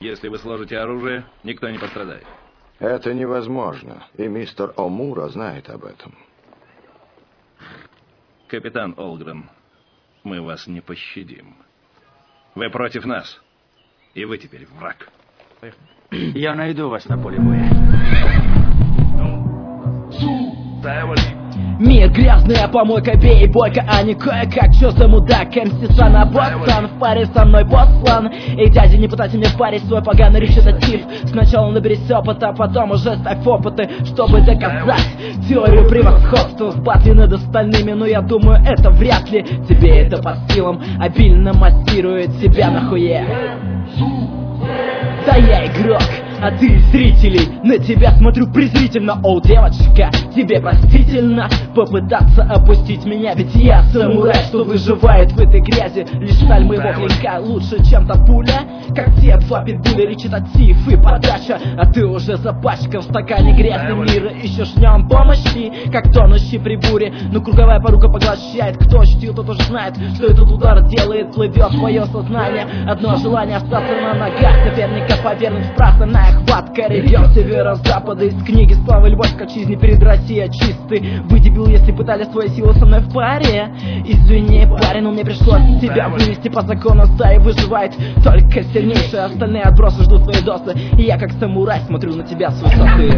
Если вы сложите оружие, никто не пострадает. Это невозможно, и мистер Омура знает об этом. Капитан Олгрен, мы вас не пощадим. Вы против нас, и вы теперь враг. Я найду вас на поле боя. Мир грязная помойка, бей бойка, а не кое-как. Чё за мудак, МС Сана Бостон, в паре со мной Бослан. Эй, дядя, не пытайся мне парить свой поганый речитатив. Сначала наберись опыта, потом уже ставь опыты, чтобы доказать теорию превосходства в батле над остальными. Но я думаю, это вряд ли тебе это по силам. Обильно массирует себя нахуе. Да я игрок, а ты зрителей. На тебя смотрю презрительно. О, девочка, тебе простительно попытаться опустить меня, ведь я самурай, что выживает в этой грязи. Лишь сталь моего клинка лучше, чем та пуля. Как те два питбуля, речитатив и подача. А ты уже запачкан в стакане грязным мира. Ищешь в нем помощи, как тонущий при буре. Но круговая порука поглощает. Кто ощутил, тот уже знает, что этот удар делает. Плывет твое сознание. Одно желание остаться на ногах. Соперника повернуть в прах. Основная хватка ревет северо-запада. Из книги «Слава и любовь к отчизне» перед Россией чистый. Выдебил, если пытались свои силы со мной в паре. Извини, парень, но мне пришлось тебя вывести по закону стаи. Выживает только сильнейший. Остальные отбросы ждут свои досы. И я как самурай смотрю на тебя с высоты.